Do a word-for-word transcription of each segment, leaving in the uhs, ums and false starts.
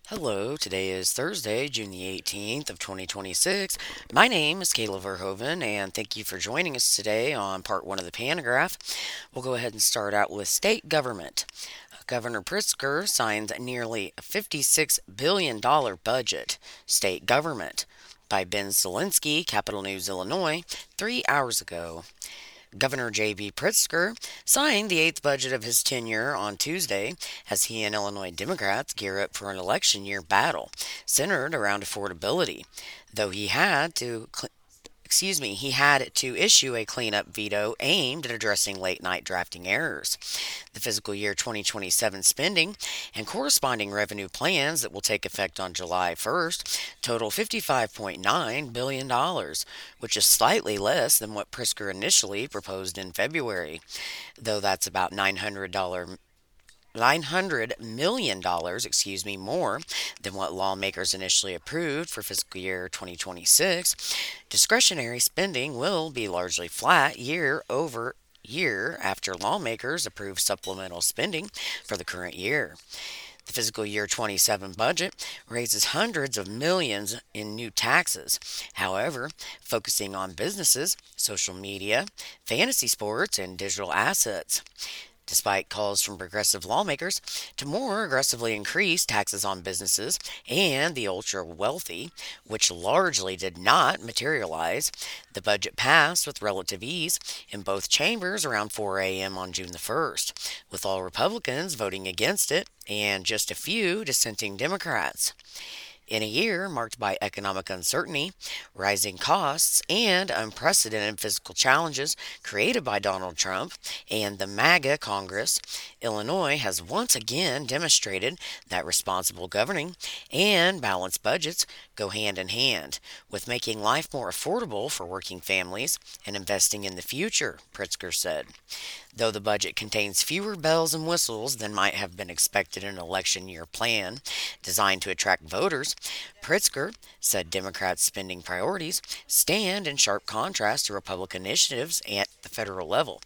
Hello, today is Thursday, June the eighteenth of twenty twenty-six. My name is Kayla Verhoeven, and thank you for joining us today on part one of the Panagraph. We'll go ahead and start out with state government. Governor Pritzker signed nearly a fifty-six billion dollars budget, state government, by Ben Zielinski, Capital News, Illinois, three hours ago. Governor J B. Pritzker signed the eighth budget of his tenure on Tuesday as he and Illinois Democrats gear up for an election year battle centered around affordability. Though he had to excuse me, he had to issue a cleanup veto aimed at addressing late night drafting errors. The fiscal year twenty twenty-seven spending and corresponding revenue plans that will take effect on July first total fifty-five point nine billion dollars, which is slightly less than what Prisker initially proposed in February, though that's about nine hundred dollars nine hundred million dollars, excuse me, more than what lawmakers initially approved for fiscal year twenty twenty-six. Discretionary spending will be largely flat year over year after lawmakers approve supplemental spending for the current year. The fiscal year twenty-seven budget raises hundreds of millions in new taxes. However, focusing on businesses, social media, fantasy sports, and digital assets. Despite calls from progressive lawmakers to more aggressively increase taxes on businesses and the ultra wealthy, which largely did not materialize, the budget passed with relative ease in both chambers around four a m on June the first, with all Republicans voting against it and just a few dissenting Democrats. In a year marked by economic uncertainty, rising costs, and unprecedented physical challenges created by Donald Trump and the MAGA Congress, Illinois has once again demonstrated that responsible governing and balanced budgets go hand in hand with making life more affordable for working families and investing in the future, Pritzker said. Though the budget contains fewer bells and whistles than might have been expected in an election year plan designed to attract voters, Pritzker said Democrats' spending priorities stand in sharp contrast to Republican initiatives at the federal level.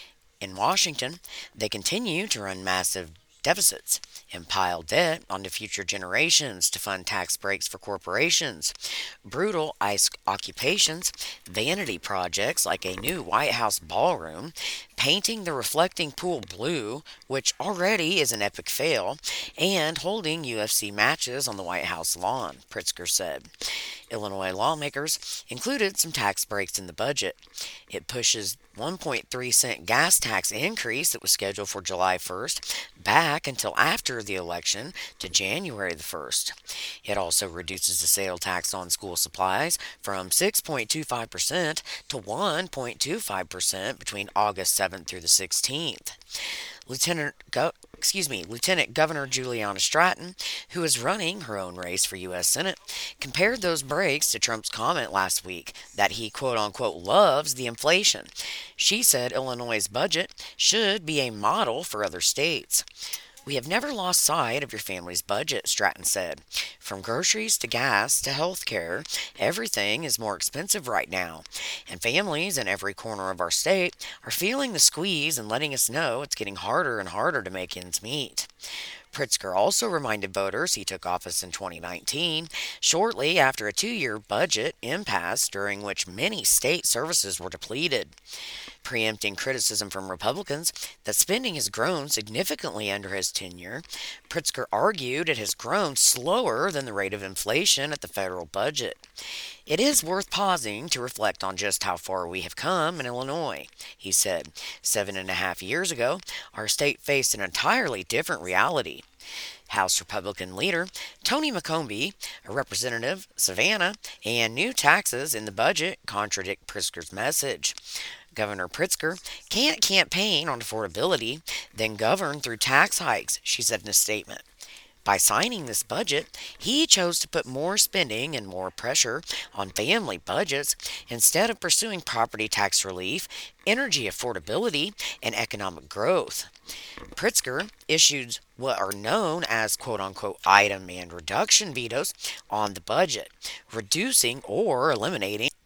In Washington, they continue to run massive deficits and pile debt onto future generations to fund tax breaks for corporations, brutal ICE occupations, vanity projects like a new White House ballroom, painting the reflecting pool blue, which already is an epic fail, and holding U F C matches on the White House lawn, Pritzker said. Illinois lawmakers included some tax breaks in the budget. It pushes one point three cent gas tax increase that was scheduled for July first back until after the election to January the first. It also reduces the sale tax on school supplies from six point two five percent to one point two five percent between August seventh through the sixteenth. Lieutenant Go- excuse me, Lieutenant Governor Juliana Stratton, who is running her own race for U S. Senate, compared those breaks to Trump's comment last week that he quote unquote loves the inflation. She said Illinois' budget should be a model for other states. We have never lost sight of your family's budget, Stratton said. From groceries to gas to health care, everything is more expensive right now. And families in every corner of our state are feeling the squeeze and letting us know it's getting harder and harder to make ends meet. Pritzker also reminded voters he took office in twenty nineteen, shortly after a two year budget impasse during which many state services were depleted. Preempting criticism from Republicans that spending has grown significantly under his tenure, Pritzker argued it has grown slower than the rate of inflation at the federal budget. It is worth pausing to reflect on just how far we have come in Illinois, he said. Seven and a half years ago, our state faced an entirely different reality. House Republican leader Tony McCombie, a representative, Savannah, and new taxes in the budget contradict Pritzker's message. Governor Pritzker can't campaign on affordability, then govern through tax hikes, she said in a statement. By signing this budget, he chose to put more spending and more pressure on family budgets instead of pursuing property tax relief, energy affordability, and economic growth. Pritzker issued what are known as quote unquote item and reduction vetoes on the budget, reducing or eliminating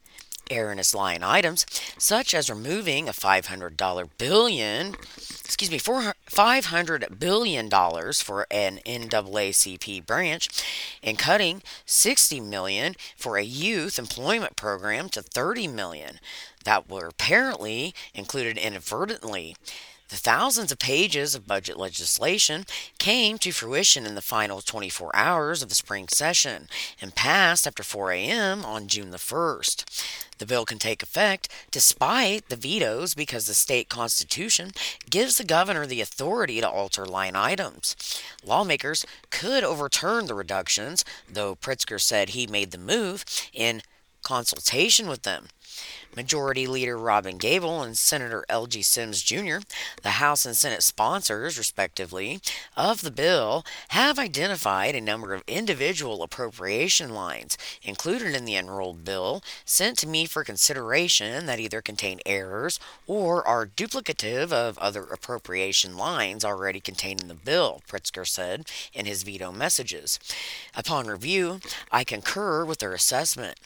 erroneous line items, such as removing a five hundred dollar billion, excuse me, four, five hundred billion dollars for an N double A C P branch and cutting sixty million dollars for a youth employment program to thirty million dollars that were apparently included inadvertently. The thousands of pages of budget legislation came to fruition in the final twenty-four hours of the spring session and passed after four a m on June the first. The bill can take effect despite the vetoes because the state constitution gives the governor the authority to alter line items. Lawmakers could overturn the reductions, though Pritzker said he made the move in consultation with them. Majority Leader Robin Gable and Senator L G Sims Junior, the House and Senate sponsors, respectively, of the bill, have identified a number of individual appropriation lines included in the enrolled bill sent to me for consideration that either contain errors or are duplicative of other appropriation lines already contained in the bill, Pritzker said in his veto messages. Upon review, I concur with their assessment.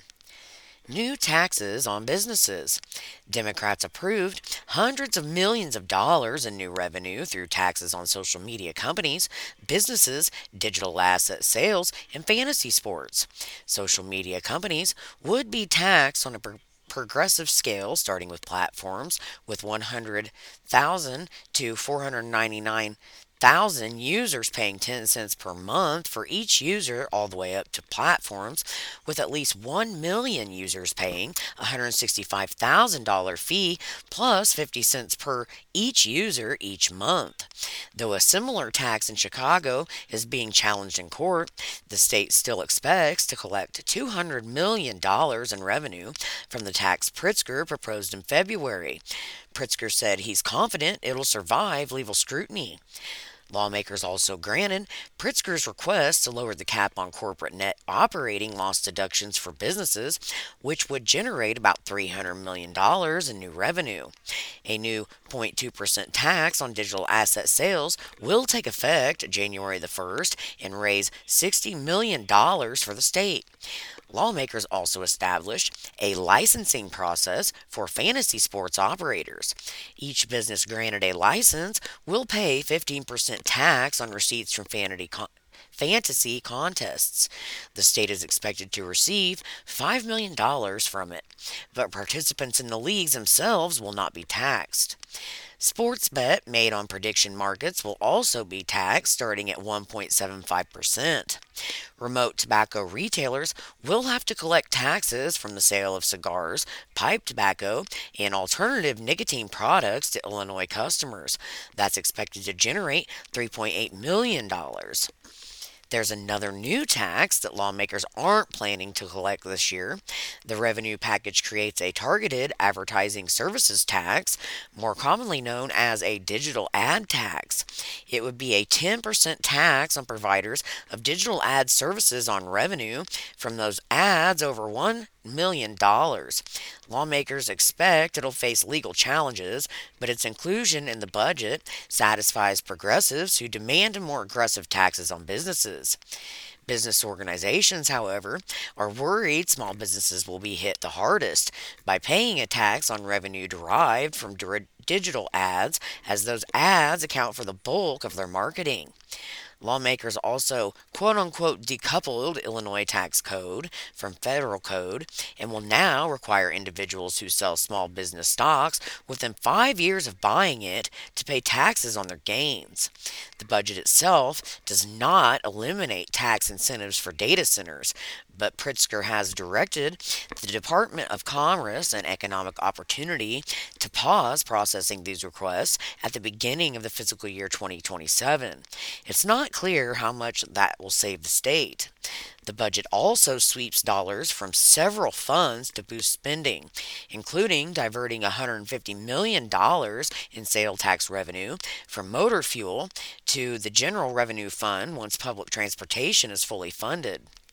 New taxes on businesses. Democrats approved hundreds of millions of dollars in new revenue through taxes on social media companies, businesses, digital asset sales, and fantasy sports. Social media companies would be taxed on a pro- progressive scale, starting with platforms with one hundred thousand to four hundred ninety-nine thousand users paying ten cents per month for each user, all the way up to platforms with at least one million users paying a one hundred sixty-five thousand dollars fee plus fifty cents per each user each month. Though a similar tax in Chicago is being challenged in court, the state still expects to collect two hundred million dollars in revenue from the tax Pritzker proposed in February. Pritzker said he's confident it'll survive legal scrutiny. Lawmakers also granted Pritzker's request to lower the cap on corporate net operating loss deductions for businesses, which would generate about three hundred million dollars in new revenue. A new zero point two percent tax on digital asset sales will take effect January the first and raise sixty million dollars for the state. Lawmakers also established a licensing process for fantasy sports operators. Each business granted a license will pay fifteen percent tax on receipts from fantasy con- fantasy contests. The state is expected to receive five million dollars from it, but participants in the leagues themselves will not be taxed. Sports bet made on prediction markets will also be taxed, starting at one point seven five percent. Remote tobacco retailers will have to collect taxes from the sale of cigars, pipe tobacco, and alternative nicotine products to Illinois customers. That's expected to generate three point eight million dollars. There's another new tax that lawmakers aren't planning to collect this year. The revenue package creates a targeted advertising services tax, more commonly known as a digital ad tax. It would be a ten percent tax on providers of digital ad services on revenue from those ads over one million dollars. Lawmakers expect it'll face legal challenges, but its inclusion in the budget satisfies progressives who demand more aggressive taxes on businesses. Business organizations, however, are worried small businesses will be hit the hardest by paying a tax on revenue derived from dir- digital ads, as those ads account for the bulk of their marketing. Lawmakers also quote unquote decoupled Illinois tax code from federal code and will now require individuals who sell small business stocks within five years of buying it to pay taxes on their gains. The budget itself does not eliminate tax incentives for data centers, but Pritzker has directed the Department of Commerce and Economic Opportunity to pause processing these requests at the beginning of the fiscal year twenty twenty-seven. It's not clear how much that will save the state. The budget also sweeps dollars from several funds to boost spending, including diverting one hundred fifty million dollars in sale tax revenue from motor fuel to the General Revenue Fund once public transportation is fully funded.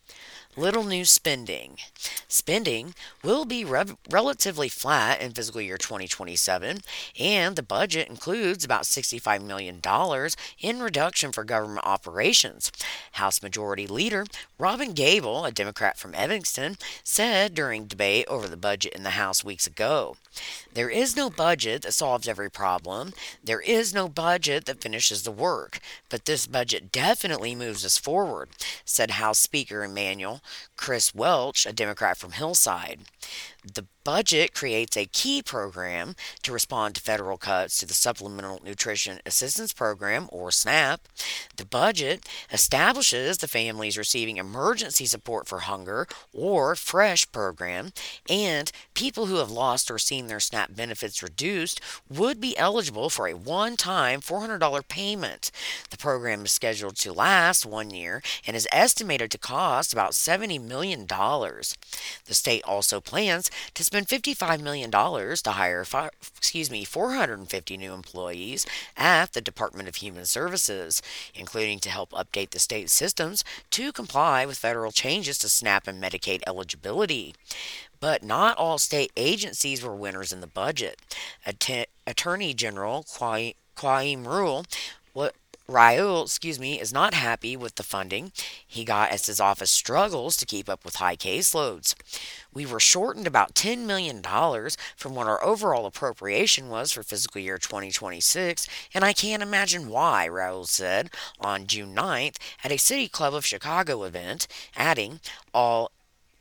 Little new spending. Spending will be rev- relatively flat in fiscal year twenty twenty-seven, and the budget includes about sixty-five million dollars in reduction for government operations. House Majority Leader Robin Gable, a Democrat from Evanston, said during debate over the budget in the House weeks ago. There is no budget that solves every problem. There is no budget that finishes the work. But this budget definitely moves us forward, said House Speaker Emmanuel Chris Welch, a Democrat from Hillside. The budget creates a key program to respond to federal cuts to the Supplemental Nutrition Assistance Program, or SNAP. The budget establishes the Families Receiving Emergency Support for Hunger, or FRESH program, and people who have lost or seen their SNAP benefits reduced would be eligible for a one time four hundred dollars payment. The program is scheduled to last one year and is estimated to cost about seventy million dollars. The state also plans to spend fifty-five million dollars to hire fi- excuse me, four hundred fifty new employees at the Department of Human Services, including to help update the state systems to comply with federal changes to SNAP and Medicaid eligibility. But not all state agencies were winners in the budget. Att- Attorney General Kwai- Kwaim Rule what Raul, excuse me, is not happy with the funding he got as his office struggles to keep up with high caseloads. We were shortened about ten million dollars from what our overall appropriation was for fiscal year twenty twenty-six, and I can't imagine why, Raul said on June ninth at a City Club of Chicago event, adding, all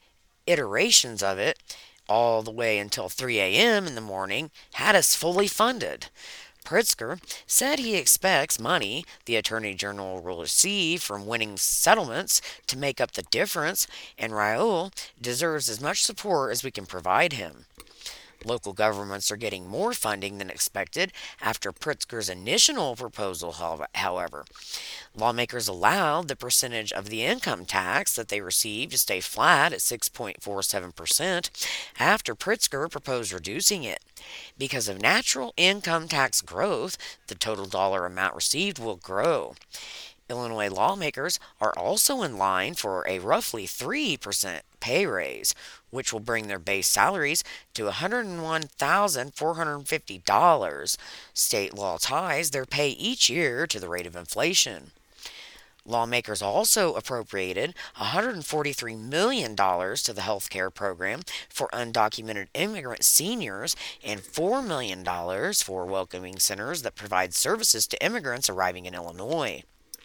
iterations of it, all the way until three a m in the morning, had us fully funded. Pritzker said he expects money the Attorney General will receive from winning settlements to make up the difference, and Raul deserves as much support as we can provide him. Local governments are getting more funding than expected after Pritzker's initial proposal, however. Lawmakers allowed the percentage of the income tax that they receive to stay flat at six point four seven percent after Pritzker proposed reducing it. Because of natural income tax growth, the total dollar amount received will grow. Illinois lawmakers are also in line for a roughly three percent pay raise, which will bring their base salaries to one hundred one thousand four hundred fifty dollars. State law ties their pay each year to the rate of inflation. Lawmakers also appropriated one hundred forty-three million dollars to the health care program for undocumented immigrant seniors and four million dollars for welcoming centers that provide services to immigrants arriving in Illinois.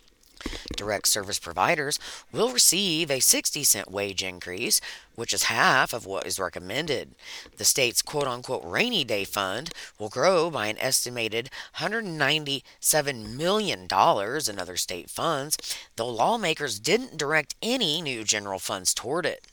Direct service providers will receive a sixty cent wage increase, which is half of what is recommended. The state's quote unquote rainy day fund will grow by an estimated one hundred ninety-seven million dollars in other state funds, though lawmakers didn't direct any new general funds toward it.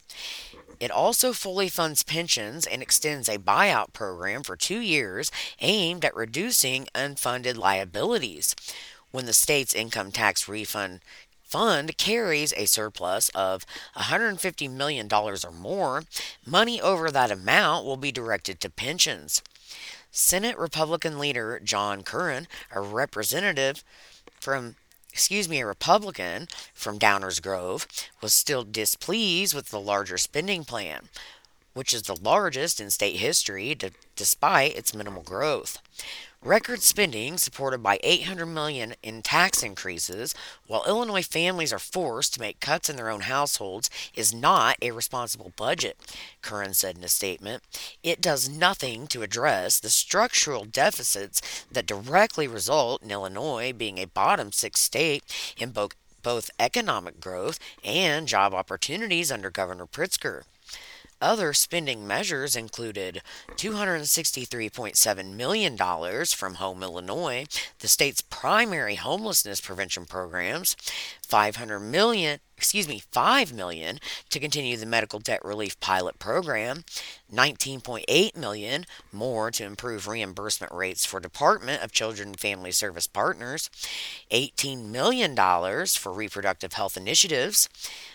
It also fully funds pensions and extends a buyout program for two years aimed at reducing unfunded liabilities. When the state's income tax refund fund carries a surplus of one hundred fifty million dollars or more, money over that amount will be directed to pensions. Senate Republican leader John Curran, a representative from excuse me, a Republican from Downers Grove, was still displeased with the larger spending plan, which is the largest in state history d- despite its minimal growth. Record spending, supported by eight hundred million dollars in tax increases, while Illinois families are forced to make cuts in their own households, is not a responsible budget, Curran said in a statement. It does nothing to address the structural deficits that directly result in Illinois being a bottom six state in both both economic growth and job opportunities under Governor Pritzker. Other spending measures included two hundred sixty-three point seven million dollars from Home Illinois, the state's primary homelessness prevention programs, five hundred million dollars excuse me, five million dollars to continue the medical debt relief pilot program, nineteen point eight million dollars more to improve reimbursement rates for Department of Children and Family Service Partners, eighteen million dollars for reproductive health initiatives,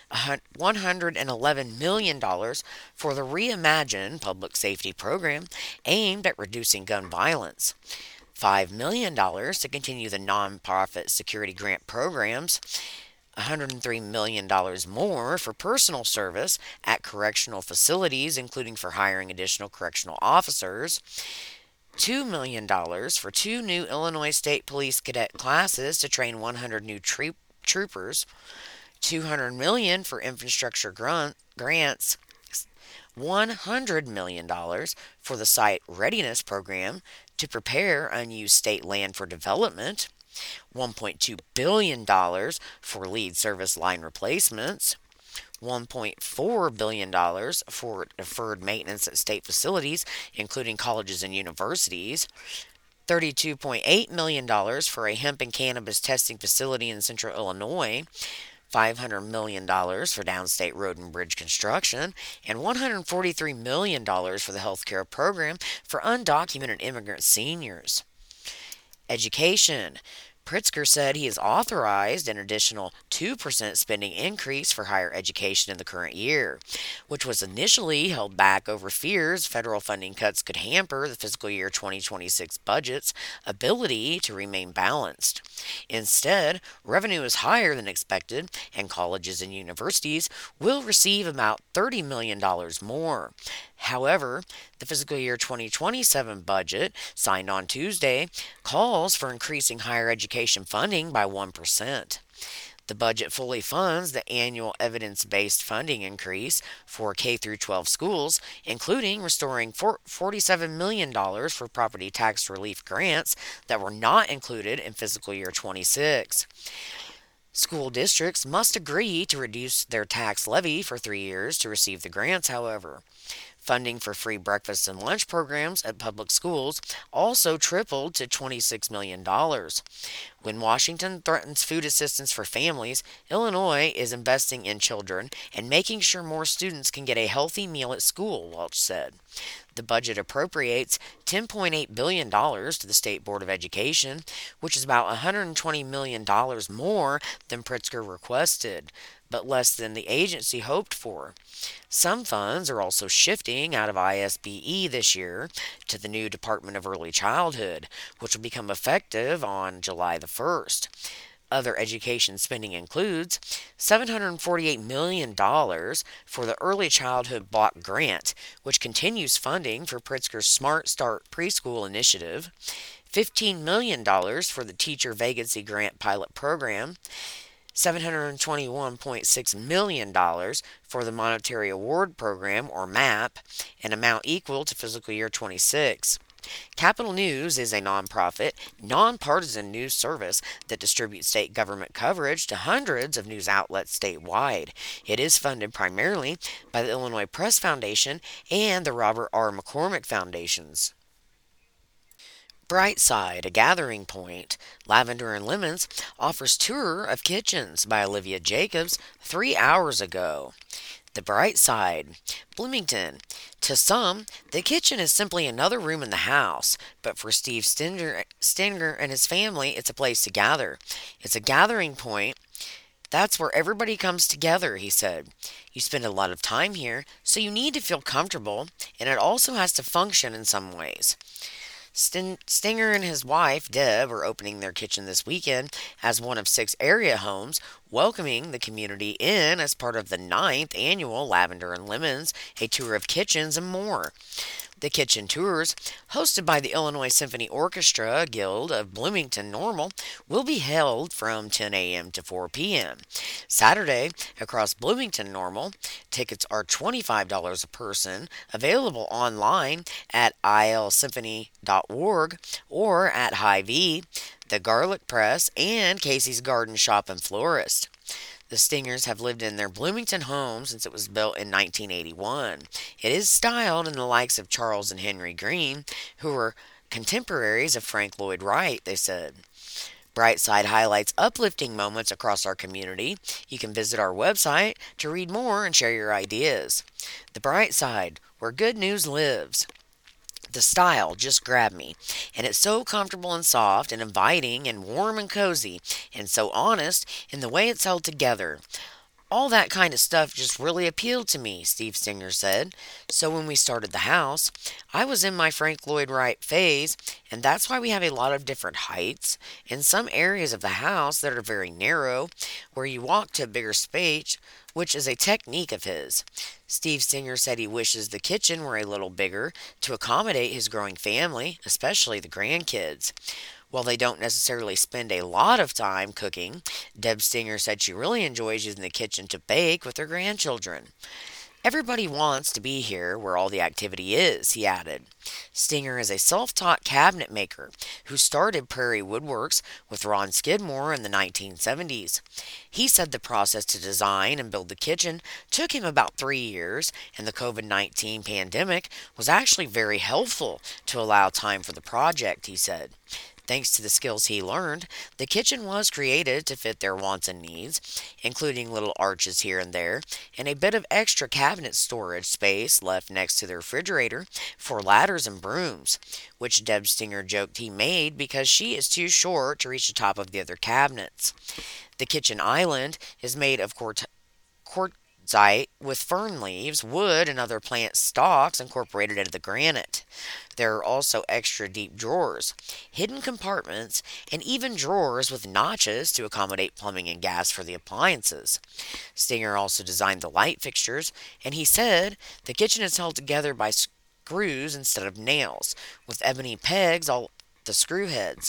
one hundred eleven million dollars for the Reimagine public safety program aimed at reducing gun violence, five million dollars to continue the nonprofit security grant programs, one hundred three million dollars more for personal service at correctional facilities, including for hiring additional correctional officers, two million dollars for two new Illinois State Police cadet classes to train one hundred new troop- troopers, two hundred million dollars for infrastructure grunt- grants, one hundred million dollars for the site readiness program to prepare unused state land for development, one point two billion dollars for lead service line replacements, one point four billion dollars for deferred maintenance at state facilities, including colleges and universities, thirty-two point eight million dollars for a hemp and cannabis testing facility in central Illinois, five hundred million dollars for downstate road and bridge construction, and one hundred forty-three million dollars for the healthcare program for undocumented immigrant seniors. Education. Pritzker said he has authorized an additional two percent spending increase for higher education in the current year, which was initially held back over fears federal funding cuts could hamper the fiscal year twenty twenty-six budget's ability to remain balanced. Instead, revenue is higher than expected, and colleges and universities will receive about thirty million dollars more. However, the fiscal year twenty twenty-seven budget, signed on Tuesday, calls for increasing higher education funding by one percent. The budget fully funds the annual evidence-based funding increase for K through twelve schools, including restoring forty-seven million dollars for property tax relief grants that were not included in fiscal year twenty-six. School districts must agree to reduce their tax levy for three years to receive the grants, however. Funding for free breakfast and lunch programs at public schools also tripled to twenty-six million dollars. When Washington threatens food assistance for families, Illinois is investing in children and making sure more students can get a healthy meal at school, Welch said. The budget appropriates ten point eight billion dollars to the State Board of Education, which is about one hundred twenty million dollars more than Pritzker requested, but less than the agency hoped for. Some funds are also shifting out of I S B E this year to the new Department of Early Childhood, which will become effective on July the first. Other education spending includes seven hundred forty-eight million dollars for the Early Childhood Block Grant, which continues funding for Pritzker's Smart Start Preschool initiative, fifteen million dollars for the Teacher Vacancy Grant Pilot Program, seven hundred twenty-one point six million dollars for the Monetary Award Program, or MAP, an amount equal to fiscal year twenty-six. Capital News is a nonprofit, nonpartisan news service that distributes state government coverage to hundreds of news outlets statewide. It is funded primarily by the Illinois Press Foundation and the Robert R. McCormick Foundations. Brightside, a gathering point, Lavender and Lemons, offers tour of kitchens by Olivia Jacobs three hours ago. The Bright Side, Bloomington. To some, the kitchen is simply another room in the house, but for Steve Stinger, Stinger and his family, it's a place to gather. It's a gathering point. That's where everybody comes together, he said. You spend a lot of time here, so you need to feel comfortable, and it also has to function in some ways. Stinger and his wife, Deb, are opening their kitchen this weekend as one of six area homes, welcoming the community in as part of the ninth annual Lavender and Lemons, a tour of kitchens and more. The kitchen tours, hosted by the Illinois Symphony Orchestra Guild of Bloomington Normal, will be held from ten a.m. to four p.m. Saturday, across Bloomington Normal, tickets are twenty-five dollars a person, available online at I L symphony dot org or at Hy-Vee, the Garlic Press, and Casey's Garden Shop and Florist. The Stingers have lived in their Bloomington home since it was built in nineteen eighty-one. It is styled in the likes of Charles and Henry Green, who were contemporaries of Frank Lloyd Wright, they said. Brightside highlights uplifting moments across our community. You can visit our website to read more and share your ideas. The Bright Side, where good news lives. The style just grabbed me, and it's so comfortable and soft and inviting and warm and cozy and so honest in the way it's held together. All that kind of stuff just really appealed to me, Steve Singer said. So when we started the house, I was in my Frank Lloyd Wright phase, and that's why we have a lot of different heights and some areas of the house that are very narrow, where you walk to a bigger space, which is a technique of his. Steve Singer said he wishes the kitchen were a little bigger to accommodate his growing family, especially the grandkids. While they don't necessarily spend a lot of time cooking, Deb Stinger said she really enjoys using the kitchen to bake with her grandchildren. Everybody wants to be here where all the activity is, he added. Stinger is a self taught cabinet maker who started Prairie Woodworks with Ron Skidmore in the nineteen seventies. He said the process to design and build the kitchen took him about three years, and the COVID nineteen pandemic was actually very helpful to allow time for the project, he said. Thanks to the skills he learned, the kitchen was created to fit their wants and needs, including little arches here and there, and a bit of extra cabinet storage space left next to the refrigerator for ladders and brooms, which Deb Stinger joked he made because she is too short to reach the top of the other cabinets. The kitchen island is made of quart- quartzite with fern leaves, wood, and other plant stalks incorporated into the granite. There are also extra deep drawers, hidden compartments, and even drawers with notches to accommodate plumbing and gas for the appliances. Stinger also designed the light fixtures, and he said the kitchen is held together by screws instead of nails, with ebony pegs all the screw heads.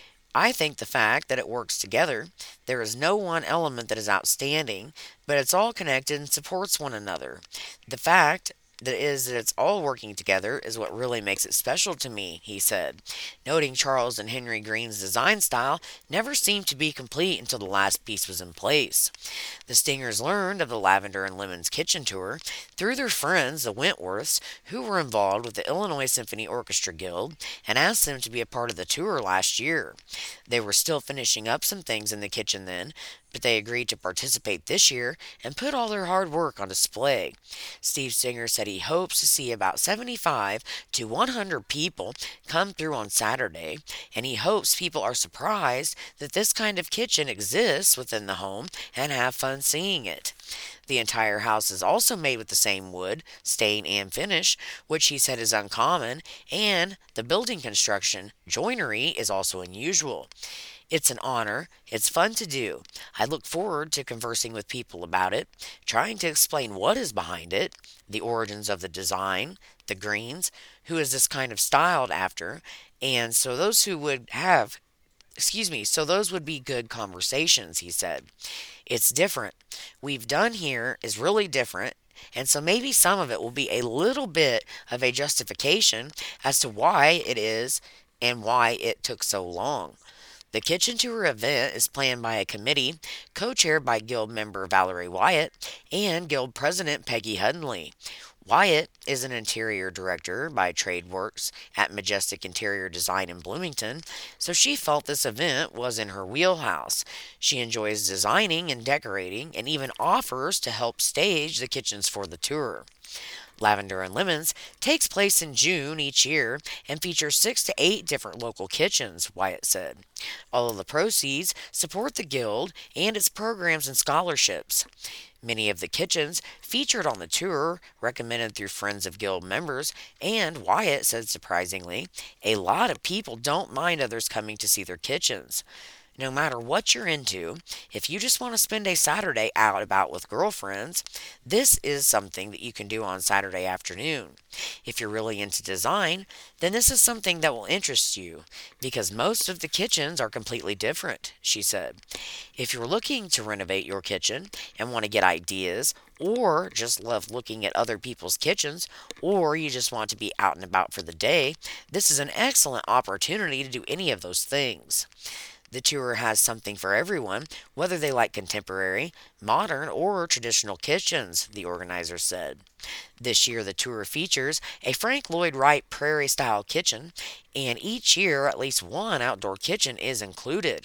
I think the fact that it works together, there is no one element that is outstanding, but it's all connected and supports one another. The fact that is that it's all working together is what really makes it special to me, he said, noting Charles and Henry Green's design style never seemed to be complete until the last piece was in place. The Stingers learned of the Lavender and Lemons kitchen tour through their friends, the Wentworths, who were involved with the Illinois Symphony Orchestra Guild, and asked them to be a part of the tour last year. They were still finishing up some things in the kitchen then, but they agreed to participate this year and put all their hard work on display. Steve Singer said he hopes to see about seventy-five to one hundred people come through on Saturday, and he hopes people are surprised that this kind of kitchen exists within the home and have fun seeing it. The entire house is also made with the same wood, stain, and finish, which he said is uncommon, and the building construction joinery is also unusual. It's an honor. It's fun to do. I look forward to conversing with people about it, trying to explain what is behind it, the origins of the design, the greens, who is this kind of styled after, and so those who would have, excuse me, so those would be good conversations, he said. It's different. We've done here is really different, and so maybe some of it will be a little bit of a justification as to why it is and why it took so long. The Kitchen Tour event is planned by a committee co-chaired by Guild member Valerie Wyatt and Guild President Peggy Hudley. Wyatt is an interior director by TradeWorks at Majestic Interior Design in Bloomington, so she felt this event was in her wheelhouse. She enjoys designing and decorating and even offers to help stage the kitchens for the tour. Lavender and Lemons takes place in June each year and features six to eight different local kitchens, Wyatt said. All of the proceeds support the Guild and its programs and scholarships. Many of the kitchens featured on the tour recommended through friends of Guild members, and Wyatt said surprisingly, a lot of people don't mind others coming to see their kitchens. No matter what you're into, if you just want to spend a Saturday out about with girlfriends, this is something that you can do on Saturday afternoon. If you're really into design, then this is something that will interest you, because most of the kitchens are completely different, she said. If you're looking to renovate your kitchen and want to get ideas, or just love looking at other people's kitchens, or you just want to be out and about for the day, this is an excellent opportunity to do any of those things. The tour has something for everyone, whether they like contemporary, modern, or traditional kitchens, the organizers said. This year, the tour features a Frank Lloyd Wright prairie-style kitchen, and each year, at least one outdoor kitchen is included.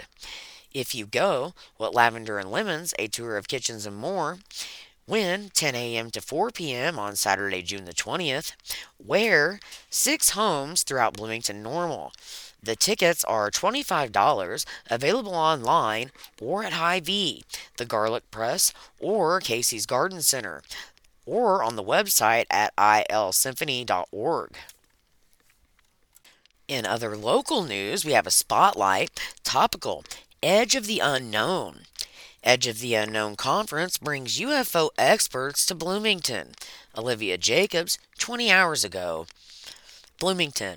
If you go, with Lavender and Lemons, a tour of kitchens and more, when ten a.m. to four p.m. on Saturday, June the twentieth, where six homes throughout Bloomington Normal. The tickets are twenty-five dollars, available online or at Hy-Vee, the Garlic Press, or Casey's Garden Center, or on the website at I L symphony dot org. In other local news, we have a spotlight topical Edge of the Unknown. Edge of the Unknown Conference brings U F O experts to Bloomington. Olivia Jacobs, twenty hours ago. Bloomington.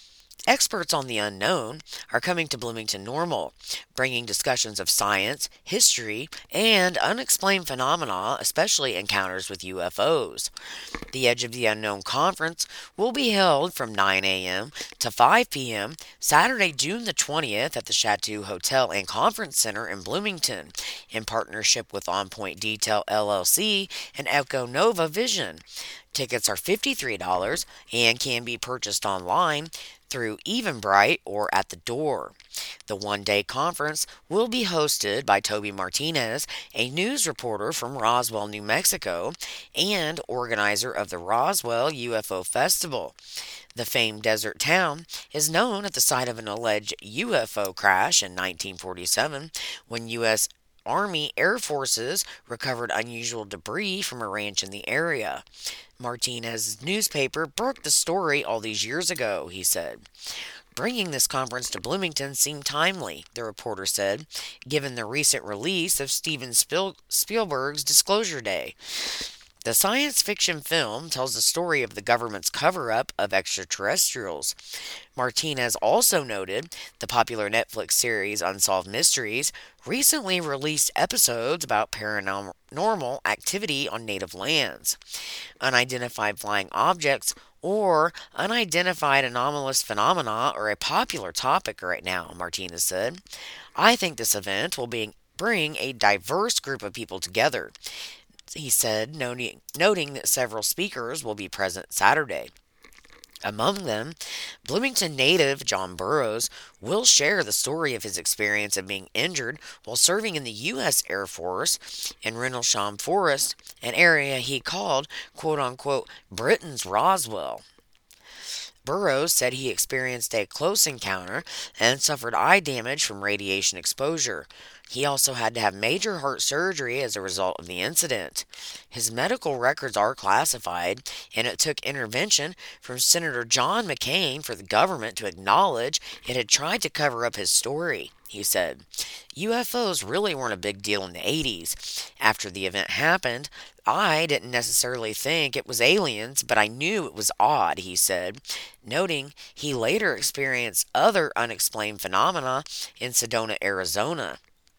Experts on the unknown are coming to Bloomington Normal, bringing discussions of science, history, and unexplained phenomena, especially encounters with U F Os. The Edge of the Unknown conference will be held from nine a m to five p m Saturday, June the twentieth at the Chateau Hotel and Conference Center in Bloomington, in partnership with On Point Detail L L C and Echo Nova Vision. Tickets are fifty-three dollars and can be purchased online through Eventbrite or at the door. The one day conference will be hosted by Toby Martinez, a news reporter from Roswell, New Mexico, and organizer of the Roswell U F O Festival. The famed desert town is known at the site of an alleged U F O crash in nineteen forty-seven when U S Army Air Forces recovered unusual debris from a ranch in the area. Martinez's newspaper broke the story all these years ago, he said. Bringing this conference to Bloomington seemed timely, the reporter said, given the recent release of Steven Spiel- Spielberg's Disclosure Day. The science fiction film tells the story of the government's cover up of extraterrestrials. Martinez also noted the popular Netflix series Unsolved Mysteries recently released episodes about paranormal activity on native lands. Unidentified flying objects or unidentified anomalous phenomena are a popular topic right now, Martinez said. I think this event will be, bring a diverse group of people together, he said, noting, noting that several speakers will be present Saturday. Among them, Bloomington native John Burroughs will share the story of his experience of being injured while serving in the U S Air Force in Rendlesham Forest, an area he called, quote unquote, Britain's Roswell. Burroughs said he experienced a close encounter and suffered eye damage from radiation exposure. He also had to have major heart surgery as a result of the incident. His medical records are classified, and it took intervention from Senator John McCain for the government to acknowledge it had tried to cover up his story, he said. U F Os really weren't a big deal in the eighties. After the event happened, I didn't necessarily think it was aliens, but I knew it was odd, he said, noting he later experienced other unexplained phenomena in Sedona, Arizona.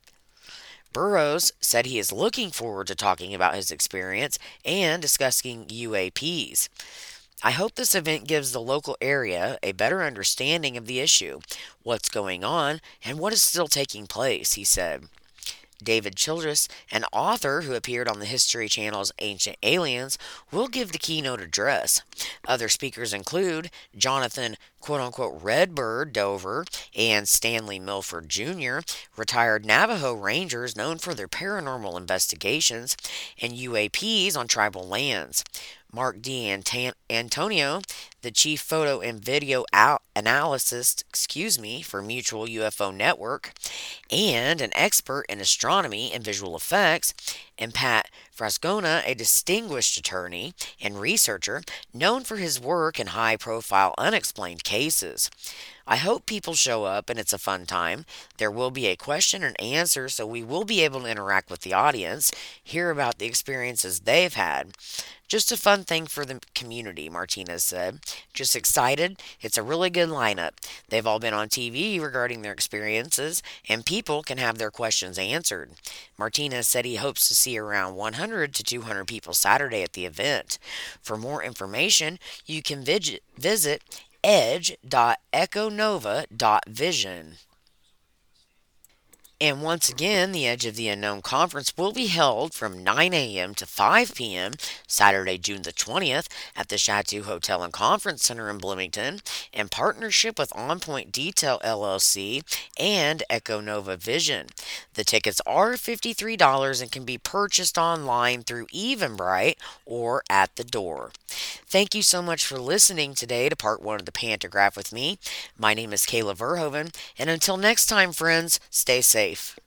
Burroughs said he is looking forward to talking about his experience and discussing U A Ps. I hope this event gives the local area a better understanding of the issue, what's going on, and what is still taking place, he said. David Childress, an author who appeared on the History Channel's Ancient Aliens, will give the keynote address. Other speakers include Jonathan quote-unquote Redbird Dover and Stanley Milford Junior, retired Navajo Rangers known for their paranormal investigations and U A Ps on tribal lands. Mark D. Antonio, the chief photo and video al- analyst, excuse me, for Mutual U F O Network, and an expert in astronomy and visual effects, and Pat Frascona, a distinguished attorney and researcher known for his work in high-profile unexplained cases. I hope people show up and it's a fun time. There will be a question and answer, so we will be able to interact with the audience, hear about the experiences they've had. Just a fun thing for the community, Martinez said. Just excited. It's a really good lineup. They've all been on T V regarding their experiences, and people can have their questions answered. Martinez said he hopes to see around one hundred to two hundred people Saturday at the event. For more information, you can visit, visit edge dot eckonova dot vision. And once again, the Edge of the Unknown conference will be held from nine a m to five p m Saturday, June the twentieth at the Chateau Hotel and Conference Center in Bloomington in partnership with On Point Detail L L C and Echo Nova Vision. The tickets are fifty-three dollars and can be purchased online through Eventbrite or at the door. Thank you so much for listening today to part one of the Pantograph with me. My name is Kayla Verhoeven, and until next time, friends, stay safe.